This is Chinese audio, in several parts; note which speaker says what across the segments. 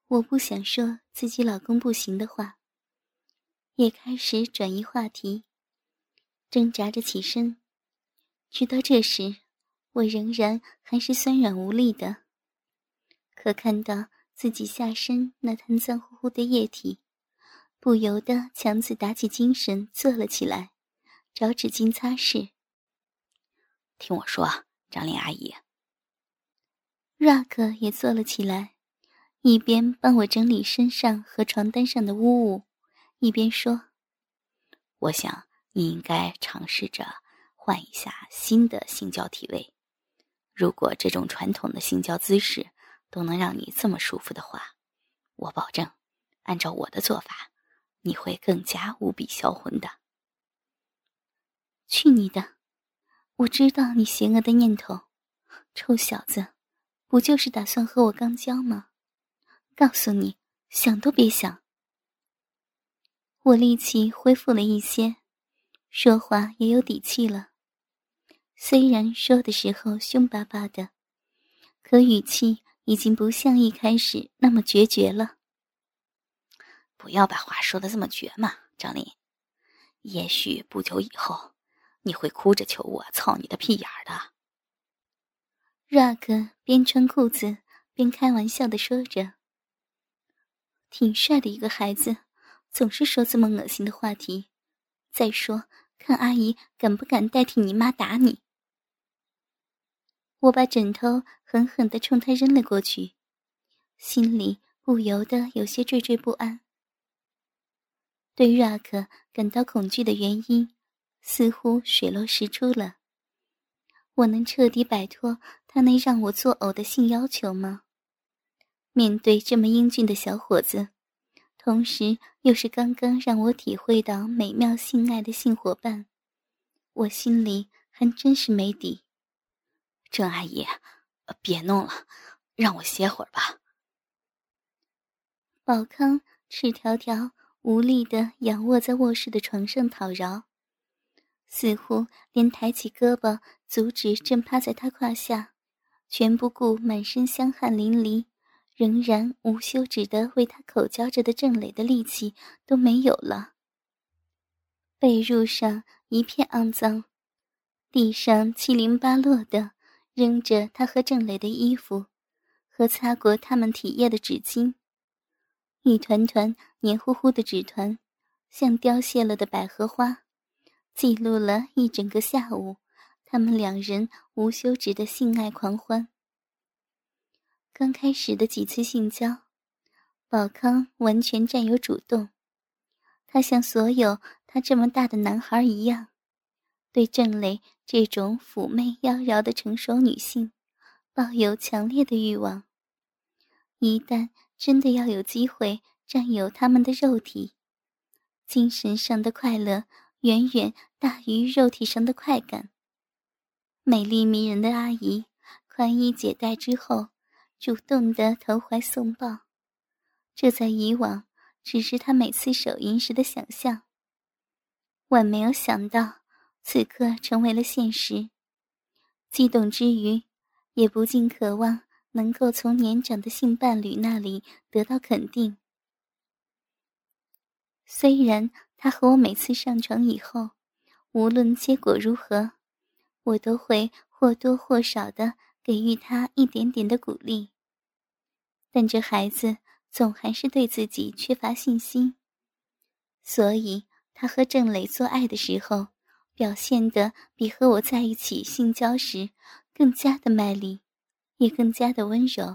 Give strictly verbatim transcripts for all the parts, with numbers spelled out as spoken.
Speaker 1: 我不想说自己老公不行的话，也开始转移话题，挣扎着起身。直到这时，我仍然还是酸软无力的。可看到自己下身那滩脏乎乎的液体，不由得强自打起精神坐了起来，找纸巾擦拭。
Speaker 2: 听我说，张琳阿姨。
Speaker 1: Rock 也坐了起来，一边帮我整理身上和床单上的污物，一边说：
Speaker 2: 我想你应该尝试着换一下新的性交体位。如果这种传统的性交姿势都能让你这么舒服的话，我保证，按照我的做法，你会更加无比销魂的。
Speaker 1: 去你的！我知道你邪恶的念头，臭小子，不就是打算和我刚交吗？告诉你，想都别想。我力气恢复了一些，说话也有底气了。虽然说的时候凶巴巴的，可语气已经不像一开始那么决绝了。
Speaker 2: 不要把话说得这么绝嘛，张琳。也许不久以后，你会哭着求我操你的屁眼儿的。
Speaker 1: Rock 边穿裤子边开玩笑地说着。挺帅的一个孩子，总是说这么恶心的话题。再说，看阿姨敢不敢代替你妈打你。我把枕头狠狠地冲他扔了过去，心里不由得有些惴惴不安。对 Rock 感到恐惧的原因似乎水落石出了。我能彻底摆脱他那让我作呕的性要求吗？面对这么英俊的小伙子，同时又是刚刚让我体会到美妙性爱的性伙伴，我心里还真是没底。
Speaker 2: 郑阿姨，别弄了，让我歇会儿吧。
Speaker 1: 宝康赤条条无力地仰卧在卧室的床上讨饶，似乎连抬起胳膊阻止正趴在他胯下全不顾满身香汗淋漓仍然无休止地为他口交着的郑磊的力气都没有了。被褥上一片肮脏，地上七零八落地扔着他和郑磊的衣服和擦过他们体液的纸巾，一团团黏糊糊的纸团像凋谢了的百合花，记录了一整个下午他们两人无休止的性爱狂欢。刚开始的几次性交，宝康完全占有主动，他像所有他这么大的男孩一样，对郑磊这种妩媚妖娆的成熟女性抱有强烈的欲望。一旦真的要有机会占有他们的肉体，精神上的快乐远远大于肉体上的快感。美丽迷人的阿姨宽衣解带之后，主动地投怀送抱，这在以往只是她每次手淫时的想象，万没有想到此刻成为了现实。激动之余，也不禁渴望能够从年长的性伴侣那里得到肯定。虽然他和我每次上床以后，无论结果如何，我都会或多或少地给予他一点点的鼓励，但这孩子总还是对自己缺乏信心，所以他和郑磊做爱的时候，表现得比和我在一起性交时更加的卖力，也更加的温柔。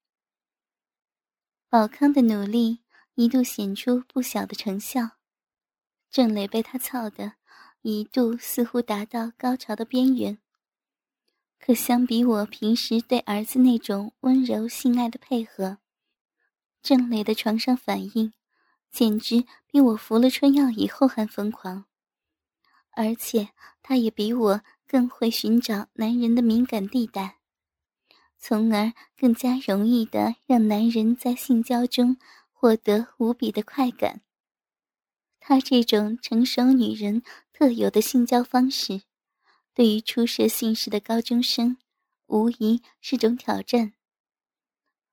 Speaker 1: 宝康的努力一度显出不小的成效，郑磊被他操的一度似乎达到高潮的边缘。可相比我平时对儿子那种温柔性爱的配合，郑磊的床上反应简直比我服了春药以后还疯狂，而且他也比我更会寻找男人的敏感地带，从而更加容易地让男人在性交中获得无比的快感。他这种成熟女人特有的性交方式，对于初涉性事的高中生无疑是种挑战。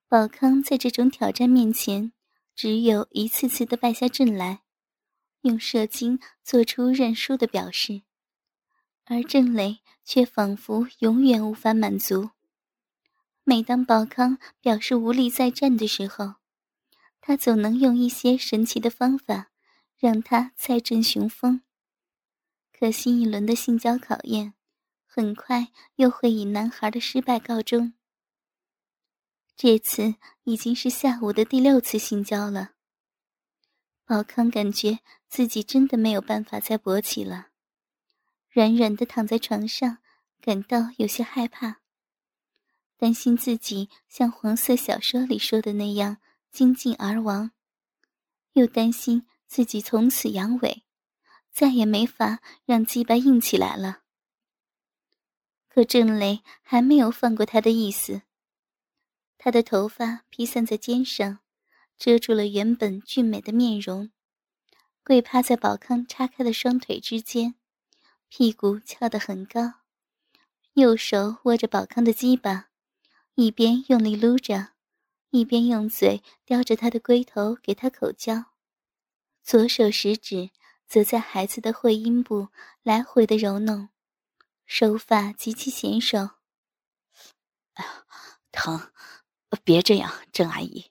Speaker 1: 宝康在这种挑战面前，只有一次次的败下阵来，用射精做出认输的表示，而郑磊却仿佛永远无法满足。每当宝康表示无力再战的时候，他总能用一些神奇的方法让他再振雄风。可新一轮的性交考验很快又会以男孩的失败告终。这次已经是下午的第六次性交了，宝康感觉自己真的没有办法再勃起了，软软地躺在床上，感到有些害怕，担心自己像黄色小说里说的那样精尽而亡，又担心自己从此阳痿，再也没法让鸡巴硬起来了。可郑磊还没有放过他的意思，他的头发披散在肩上，遮住了原本俊美的面容，跪趴在宝康叉开的双腿之间，屁股翘得很高，右手握着宝康的鸡巴，一边用力撸着，一边用嘴叼着他的龟头给他口交，左手食指则在孩子的会阴部来回的揉弄，手法极其娴熟。
Speaker 2: 哎呀，疼，别这样，郑阿姨。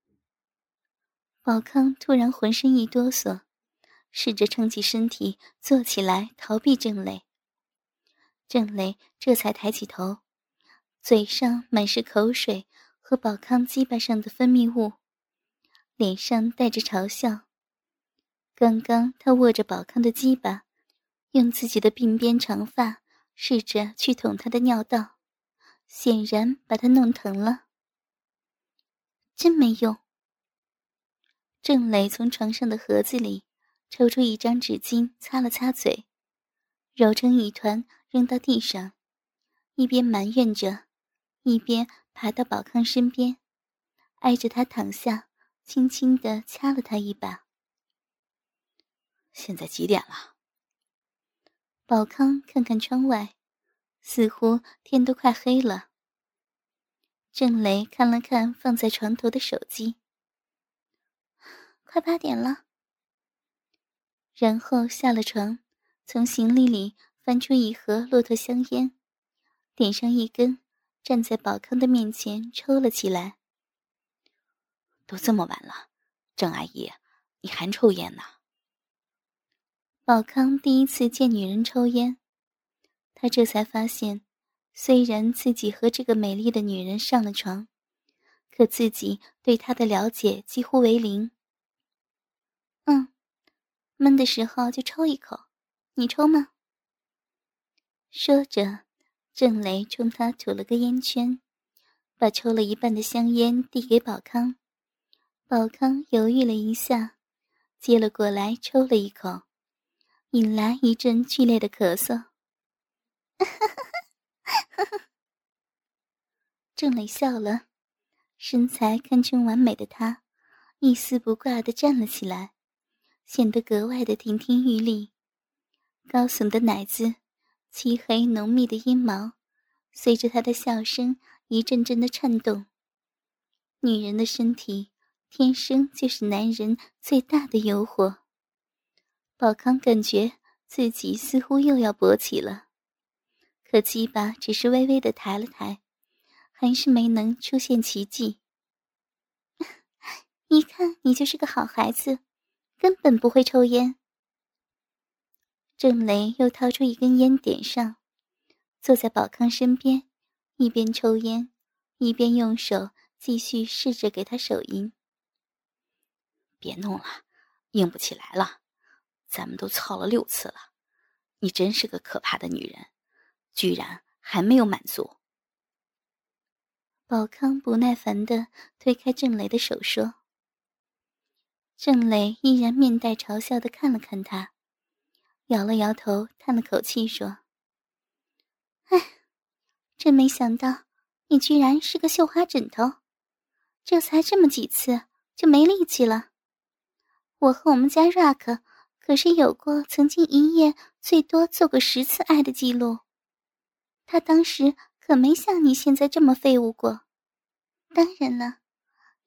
Speaker 1: 宝康突然浑身一哆嗦，试着撑起身体坐起来逃避郑磊。郑磊这才抬起头，嘴上满是口水和宝康鸡巴上的分泌物，脸上带着嘲笑。刚刚他握着宝康的鸡巴，用自己的鬓边长发试着去捅他的尿道，显然把他弄疼了。真没用。郑磊从床上的盒子里抽出一张纸巾擦了擦嘴，揉成一团扔到地上，一边埋怨着，一边爬到宝康身边，挨着他躺下，轻轻地掐了他一把。
Speaker 2: 现在几点了？
Speaker 1: 宝康看看窗外，似乎天都快黑了。郑磊看了看放在床头的手机，快八点了。然后下了床，从行李里翻出一盒骆驼香烟，点上一根，站在宝康的面前抽了起来。
Speaker 2: 都这么晚了，郑阿姨，你还抽烟呢？
Speaker 1: 宝康第一次见女人抽烟，他这才发现，虽然自己和这个美丽的女人上了床，可自己对她的了解几乎为零。嗯，闷的时候就抽一口，你抽吗？说着，郑磊冲他吐了个烟圈，把抽了一半的香烟递给宝康。宝康犹豫了一下，接了过来抽了一口，引来一阵剧烈的咳嗽。郑磊笑了，身材堪称完美的他一丝不挂地站了起来，显得格外的亭亭玉立。高耸的奶子，漆黑浓密的阴毛，随着他的笑声一阵阵的颤动。女人的身体天生就是男人最大的诱惑。宝康感觉自己似乎又要勃起了，可鸡巴只是微微地抬了抬，还是没能出现奇迹。一看你就是个好孩子，根本不会抽烟。郑雷又掏出一根烟点上，坐在宝康身边，一边抽烟，一边用手继续试着给他手淫。
Speaker 2: 别弄了，硬不起来了，咱们都操了六次了，你真是个可怕的女人，居然还没有满足。
Speaker 1: 宝康不耐烦地推开郑雷的手说。郑雷依然面带嘲笑地看了看他，摇了摇头，叹了口气说：唉，真没想到你居然是个绣花枕头，这才这么几次就没力气了。我和我们家 Rock 可是有过曾经一夜最多做过十次爱的记录，他当时可没像你现在这么废物过。当然了，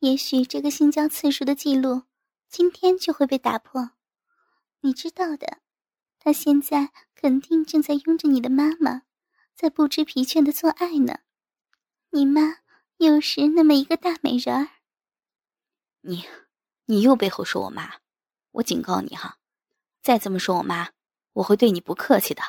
Speaker 1: 也许这个性交次数的记录今天就会被打破。你知道的，他现在肯定正在拥着你的妈妈，在不知疲倦的做爱呢。你妈又是那么一个大美人儿。
Speaker 2: 你，你又背后说我妈，我警告你哈，再这么说我妈，我会对你不客气的。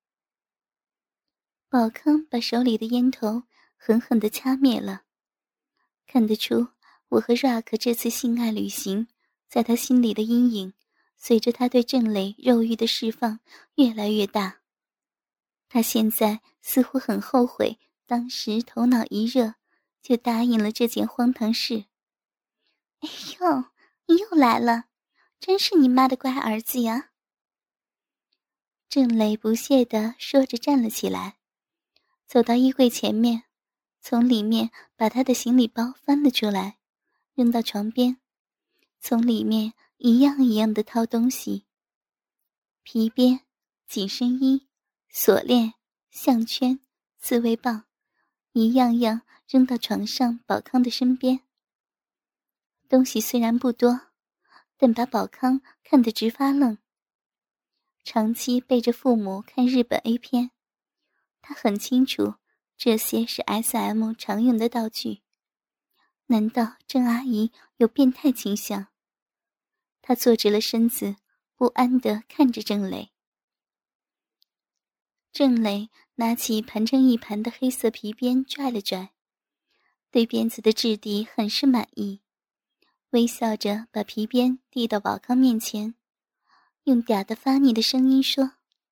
Speaker 1: 宝康把手里的烟头狠狠地掐灭了。看得出，我和 Rock 这次性爱旅行，在他心里的阴影，随着他对郑磊肉欲的释放越来越大。他现在似乎很后悔，当时头脑一热，就答应了这件荒唐事。哎呦，你又来了，真是你妈的乖儿子呀！郑磊不屑地说着站了起来，走到衣柜前面，从里面把他的行李包翻了出来，扔到床边，从里面一样一样的掏东西。皮鞭、紧身衣、锁链、项圈、自慰棒，一样样扔到床上宝康的身边。东西虽然不多，但把宝康看得直发愣。长期背着父母看日本 A 片，他很清楚这些是 S M 常用的道具。难道郑阿姨有变态倾向？他坐直了身子，不安地看着郑磊。郑磊拿起盘成一盘的黑色皮鞭拽了拽，对鞭子的质地很是满意，微笑着把皮鞭递到宝康面前，用嗲的发腻的声音说：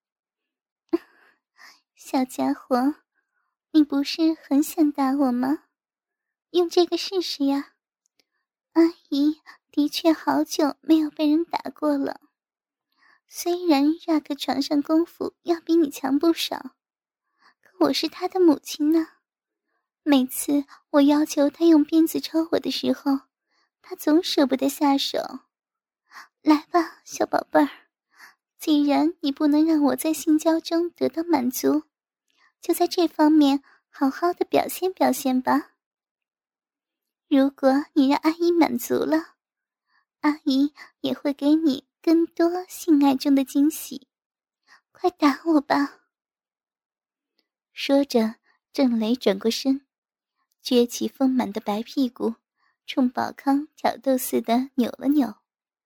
Speaker 1: 小家伙，你不是很想打我吗？用这个试试呀。阿姨的确好久没有被人打过了，虽然 Rock 床上功夫要比你强不少，可我是他的母亲呢。每次我要求他用鞭子抽我的时候，他总舍不得下手。来吧，小宝贝儿，既然你不能让我在性交中得到满足，就在这方面好好的表现表现吧。如果你让阿姨满足了，阿姨也会给你更多性爱中的惊喜。快打我吧。说着，郑磊转过身，撅起丰满的白屁股，冲宝康挑逗似的扭了扭。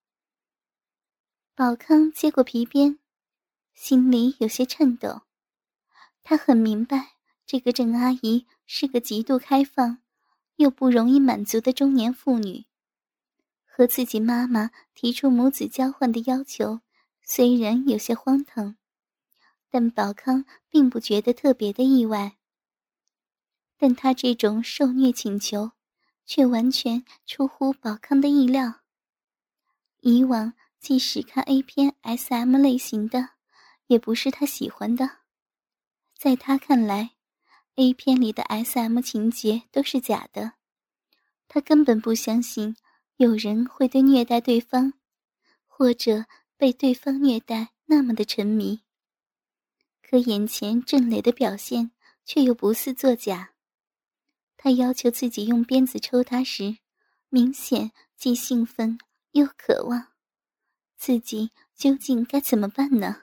Speaker 1: 宝康接过皮鞭，心里有些颤抖。他很明白，这个郑阿姨是个极度开放又不容易满足的中年妇女，和自己妈妈提出母子交换的要求，虽然有些荒唐，但宝康并不觉得特别的意外。但他这种受虐请求，却完全出乎宝康的意料。以往即使看 A 片 S M 类型的，也不是他喜欢的。在他看来， A 片里的 S M 情节都是假的，他根本不相信有人会对虐待对方，或者被对方虐待那么的沉迷。可眼前郑磊的表现却又不似作假。他要求自己用鞭子抽他时，明显既兴奋又渴望。自己究竟该怎么办呢？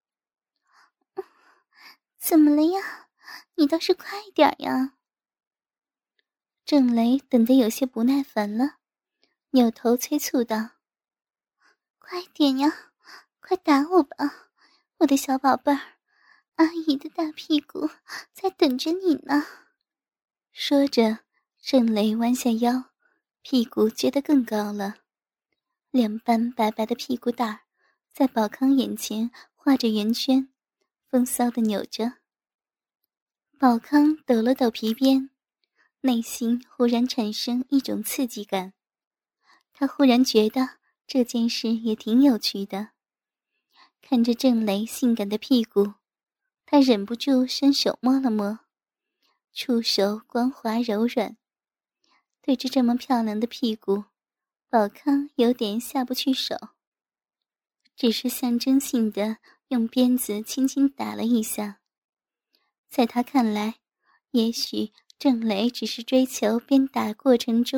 Speaker 1: 怎么了呀？你倒是快点呀！郑雷等得有些不耐烦了，扭头催促道：快点呀，快打我吧，我的小宝贝儿，阿姨的大屁股在等着你呢。说着，郑雷弯下腰，屁股撅得更高了，两瓣白白的屁股蛋儿在宝康眼前画着圆圈，风骚地扭着。宝康抖了抖皮鞭，内心忽然产生一种刺激感。他忽然觉得这件事也挺有趣的。看着郑雷性感的屁股，他忍不住伸手摸了摸，触手光滑柔软。对着这么漂亮的屁股，宝康有点下不去手，只是象征性的用鞭子轻轻打了一下。在他看来，也许郑雷只是追求鞭打过程中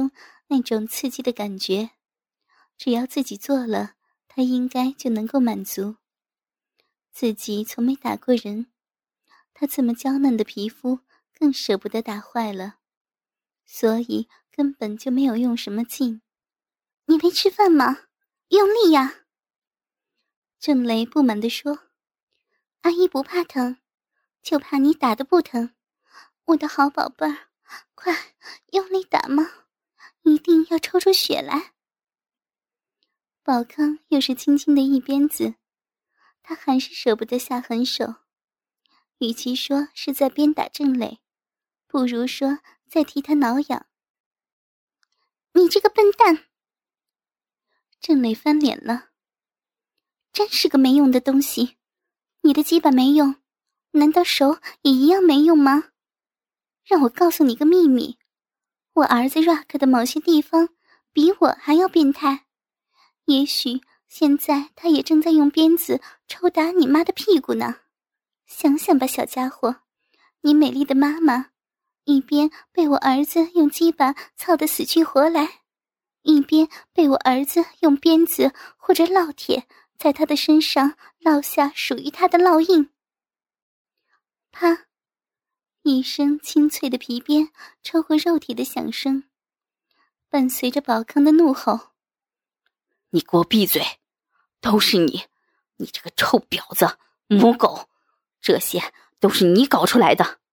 Speaker 1: 那种刺激的感觉，只要自己做了，他应该就能够满足。自己从没打过人，他这么娇嫩的皮肤更舍不得打坏了，所以根本就没有用什么劲。你没吃饭吗？用力呀！郑雷不满地说，阿姨不怕疼，就怕你打得不疼。我的好宝贝儿，快用力打嘛，一定要抽出血来。宝康又是轻轻的一鞭子，他还是舍不得下狠手，与其说是在鞭打郑磊，不如说在替他挠痒。你这个笨蛋！郑磊翻脸了，真是个没用的东西，你的鸡巴没用，难道手也一样没用吗？让我告诉你个秘密，我儿子 Rock 的某些地方比我还要变态，也许现在他也正在用鞭子抽打你妈的屁股呢。想想吧，小家伙，你美丽的妈妈一边被我儿子用鸡巴操得死去活来，一边被我儿子用鞭子或者烙铁在他的身上烙下属于他的烙印。啪，一声清脆的皮鞭抽过肉体的响声，伴随着宝康的怒吼，
Speaker 2: 你给我闭嘴，都是你，你这个臭婊子，母狗，这些都是你搞出来的。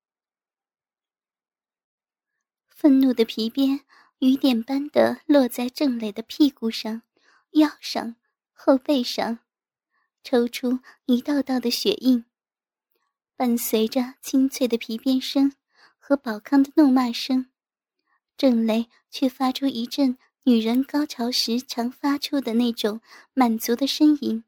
Speaker 1: 愤怒的皮鞭雨点般的落在郑磊的屁股上、腰上、后背上，抽出一道道的血印，伴随着清脆的皮鞭声和宝康的怒骂声，郑磊却发出一阵女人高潮时常发出的那种满足的呻吟。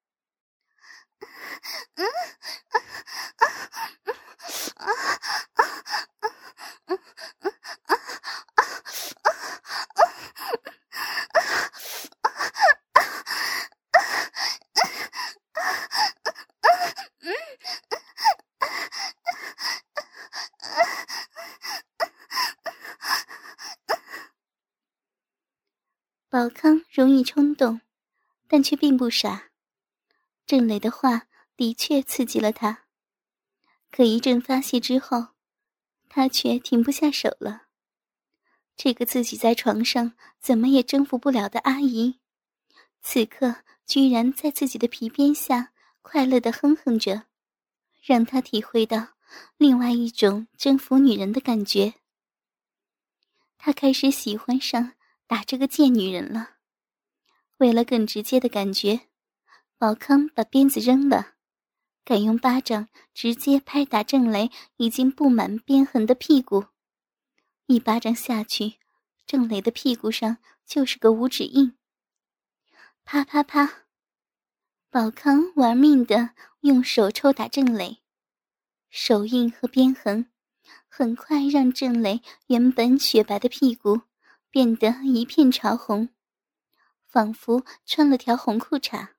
Speaker 1: 宝康容易冲动，但却并不傻。郑磊的话的确刺激了他，可一阵发泄之后，他却停不下手了。这个自己在床上怎么也征服不了的阿姨，此刻居然在自己的皮鞭下快乐地哼哼着，让他体会到另外一种征服女人的感觉。他开始喜欢上打这个贱女人了。为了更直接的感觉，宝康把鞭子扔了，改用巴掌直接拍打郑雷已经布满鞭痕的屁股。一巴掌下去，郑雷的屁股上就是个五指印。啪啪啪，宝康玩命地用手抽打郑雷，手印和鞭痕很快让郑雷原本雪白的屁股变得一片潮红，仿佛穿了条红裤衩。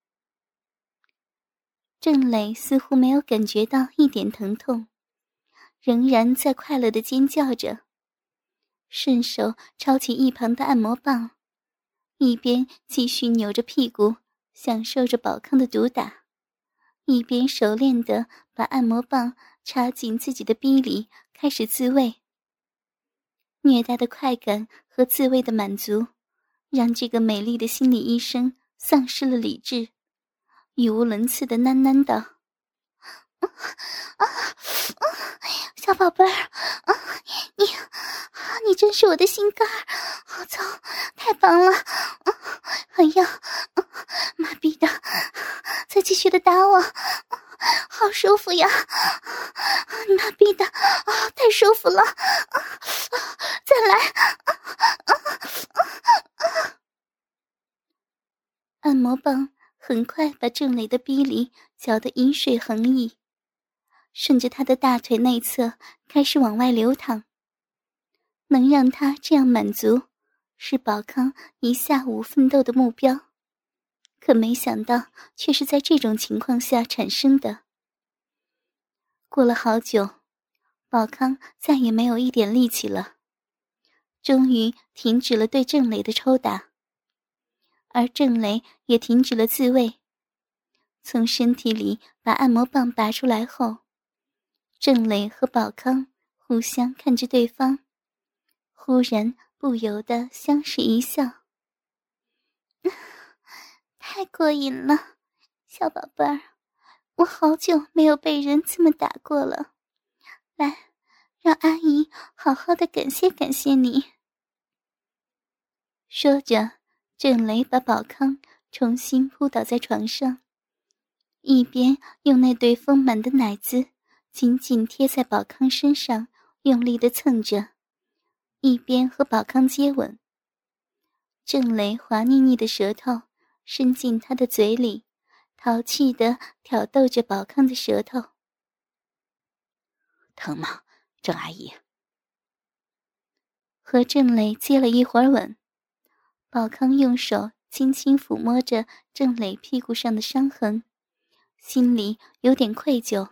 Speaker 1: 郑磊似乎没有感觉到一点疼痛，仍然在快乐地尖叫着，顺手抄起一旁的按摩棒，一边继续扭着屁股享受着宝康的毒打，一边熟练地把按摩棒插进自己的逼里，开始自慰。虐待的快感和自慰的满足让这个美丽的心理医生丧失了理智，语无伦次地喃喃道：啊啊啊，小宝贝儿，啊，你你真是我的心肝儿，好操，太棒了，啊，哎呀，啊，妈逼的，再继续的打我，啊，好舒服呀，啊，妈逼的，啊，太舒服了，啊啊，再来，啊啊啊啊！按摩棒很快把郑磊的逼里搅得饮水横溢，顺着他的大腿内侧开始往外流淌。能让他这样满足，是宝康一下午奋斗的目标，可没想到却是在这种情况下产生的。过了好久，宝康再也没有一点力气了， 终于停止了对郑磊的抽打，而郑磊也停止了自慰。从身体里把按摩棒拔出来后，郑磊和宝康互相看着对方，忽然不由得相视一笑。太过瘾了，小宝贝儿，我好久没有被人这么打过了，来，让阿姨好好的感谢感谢你。说着，郑雷把宝康重新扑倒在床上，一边用那对丰满的奶子紧紧贴在宝康身上用力地蹭着，一边和宝康接吻。郑雷滑腻腻的舌头伸进他的嘴里，淘气地挑逗着宝康的舌头。
Speaker 2: 疼吗，郑阿姨？
Speaker 1: 和郑磊接了一会儿吻，宝康用手轻轻抚摸着郑磊屁股上的伤痕，心里有点愧疚。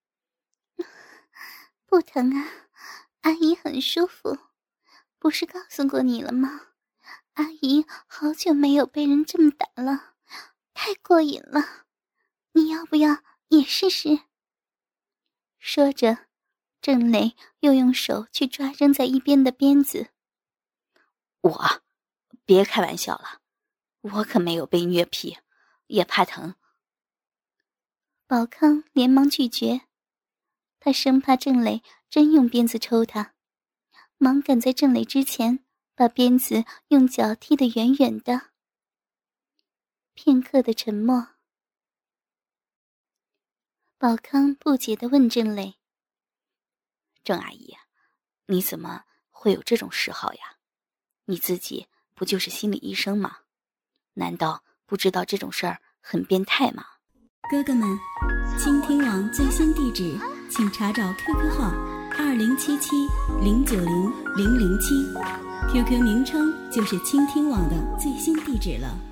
Speaker 1: 不疼啊，阿姨很舒服，不是告诉过你了吗？阿姨好久没有被人这么打了，太过瘾了，你要不要也试试？说着，郑磊又用手去抓扔在一边的鞭子。
Speaker 2: 我，别开玩笑了，我可没有被虐癖，也怕疼。
Speaker 1: 宝康连忙拒绝，他生怕郑磊真用鞭子抽他，忙赶在郑磊之前把鞭子用脚踢得远远的。片刻的沉默，宝康不解地问郑磊：
Speaker 2: 郑阿姨，你怎么会有这种嗜好呀？你自己不就是心理医生吗？难道不知道这种事儿很变态吗？
Speaker 3: 哥哥们，倾听网最新地址请查找 Q Q 号二零七七零九零零零七 ，Q Q 名称就是倾听网的最新地址了。